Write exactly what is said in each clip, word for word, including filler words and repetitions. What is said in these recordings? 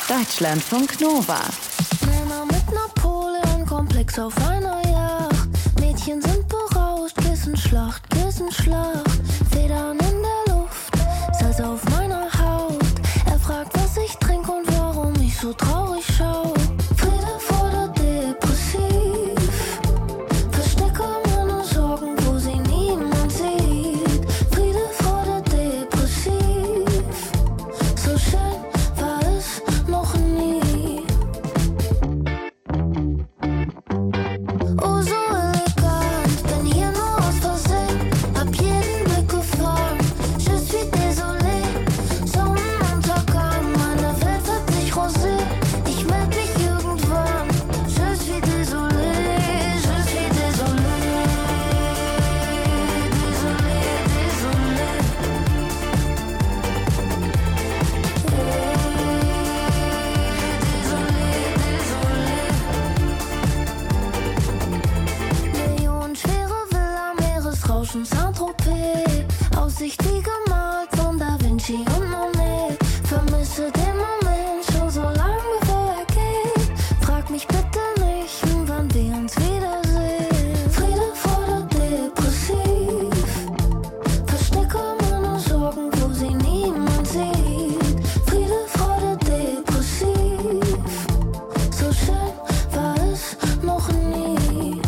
Deutschlandfunk Nova. Männer mit Napoleon-Komplex auf einer Yacht. Mädchen sind berauscht, Kissenschlacht, Kissenschlacht. Federn in der Luft, Salz auf meiner Haut. Er fragt, was ich trinke und warum ich so traurig schau. Friede vor der Depressiv. Verstecke meine Sorgen, wo sie niemand sieht. Friede vor der Depressiv. So schön war es noch nie. Oh, so elegant, bin hier nur aus Versehen. Hab jeden Blick gefahren, je suis désolé. Sonnenuntergang, meine Welt wird nicht rosé. Ich meld mich irgendwann, je suis désolé, je suis désolé. Désolé, désolé. Millionenschwere Villa, Meeresrauschen, Saint-Tropez. Aussicht wie gemalt von Da Vinci und Monet. Vermisse den Moment schon so lange, bevor er geht. Frag mich bitte nicht, wann wir uns wiedersehen. Friede vor der Depressiv. Verstecke meine Sorgen, wo sie niemand sieht. Friede vor der Depressiv. So schön war es noch nie.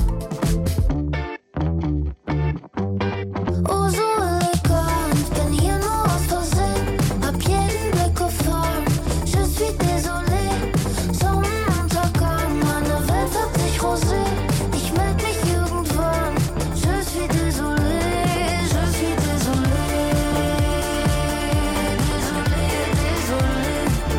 Oh, so elegant, bin hier nur aus Versehen. Hab jeden Blick gefahren, je suis désolé. Sonnenuntergang, meine Welt wird nicht rosé. Ich meld mich irgendwann, je suis désolé, je suis désolé. Désolé, désolé.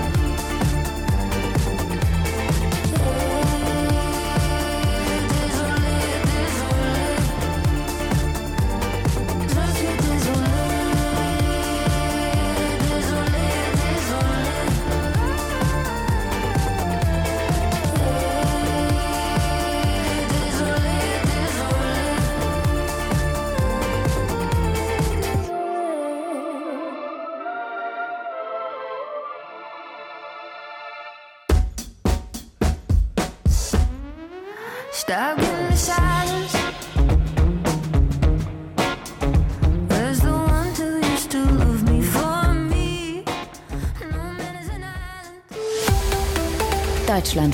Désolé, désolé. Je suis désolé. Désolé, désolé. Stuck in the silence. Where's the one who used to love me for me? No man is an island.